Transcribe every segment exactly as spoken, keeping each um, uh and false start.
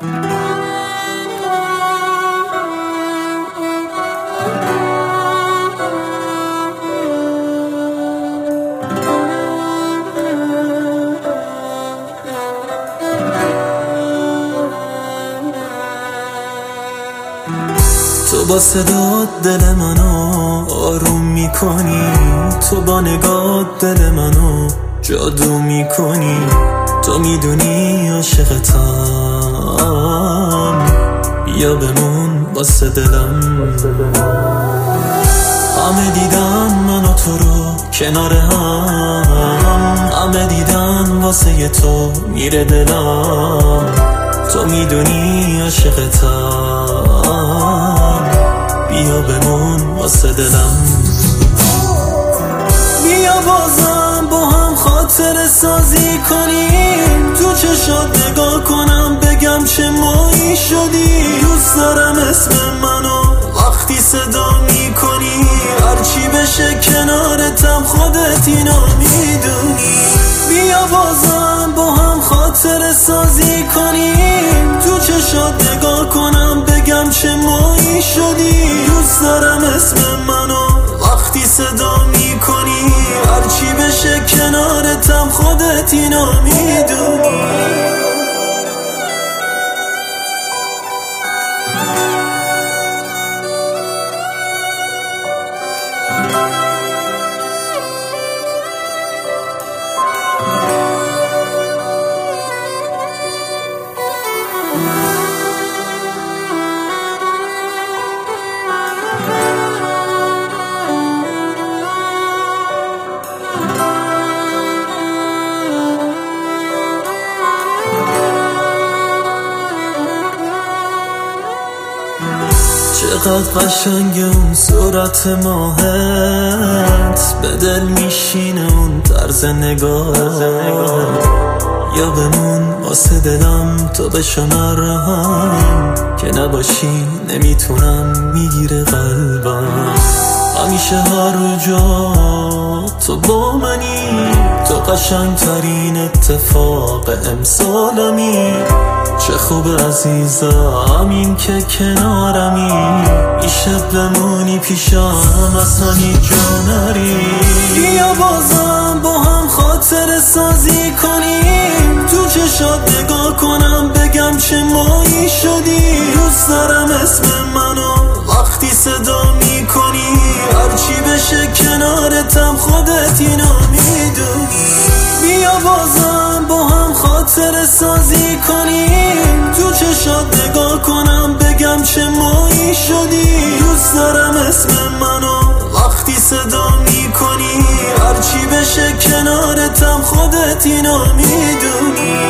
تو با صدات دل منو آروم میکنی، تو با نگات دل منو جادو میکنی. تو میدونی عاشقتم، بیا بمون واسه دلم. همه دیدن من و تو رو کنار هم، همه دیدن واسه تو میره دلم. تو میدونی عاشقتم، بیا بمون واسه دلم. بیا بازم با هم خاطر سازی کنیم، تو چشات نگاه کنم بگم چه مایی شدی. دوست دارم اسم منو وقتی صدا میکنی، هرچی بشه کنارتم خودت اینا میدونی. بیا بازم با هم خاطر سازی کنیم، تو چشات نگاه کنم بگم چه مایی شدی. دوست دارم اسم منو وقتی صدا میکنی، هرچی بشه کنارتم خودت اینا میدونی. چقدر قشنگ اون صورت ماهت، به دل میشینه اون طرز نگاهت. یا بمون واسه دلم تو بشو مرهم، که نباشی نمیتونم میگیره قلبم. همیشه هر جا تو با منی، تو قشنگ ترین اتفاق امسالمی. چه خوب عزیزم این که کنارمی، میشه بمونی پیشم اصلا هیچ جا نری. بیا بازم با هم خاطر سازی کنیم، تو چشات نگاه کنم بگم چه مایی شدی. دوست دارم اسم منو وقتی صدا میکنی، هرچی بشه کنارتم خودت اینا میدونی. بیا بازم با هم خاطر سازی کنیم، تو چشات نگاه کنم بگم چه مایی شدی. دوست دارم اسم منو وقتی صدا میکنی، هرچی بشه کنارتم خودت اینا میدونی.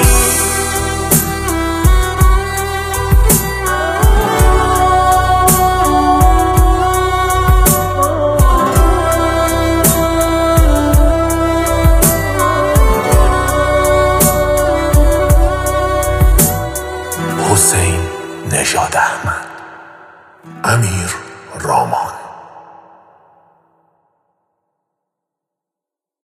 حسین نژاد احمد، امیر رامان.